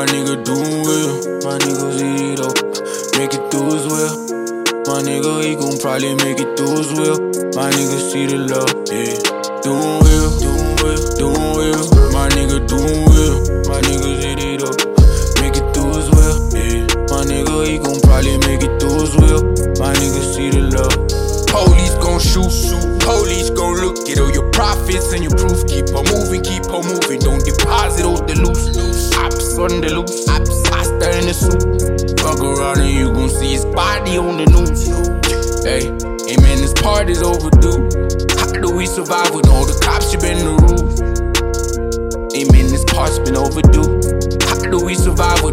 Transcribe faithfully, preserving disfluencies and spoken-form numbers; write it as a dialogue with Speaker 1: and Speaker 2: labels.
Speaker 1: my nigga doing well. My nigga Zito, make it through as well. My nigga, he gon' probably make it through as well. My nigga see the love, yeah. Doing well, doing well, doing well. My nigga doing well. My nigga Zito, make it through as well, yeah. My nigga, he gon' probably make it through as well. My nigga see the love. Police gon' shoot, shoot. Police gon' look at all your profits and your proof. Keep on moving, keep on moving. Don't deposit all the loose. Ops on the loose, ops faster in the suit. Fuck around and you gon' see his body on the news. Hey, hey man, this party's overdue. How do we survive with all the cops you been the roof? Hey man, this part's been overdue. How do we survive with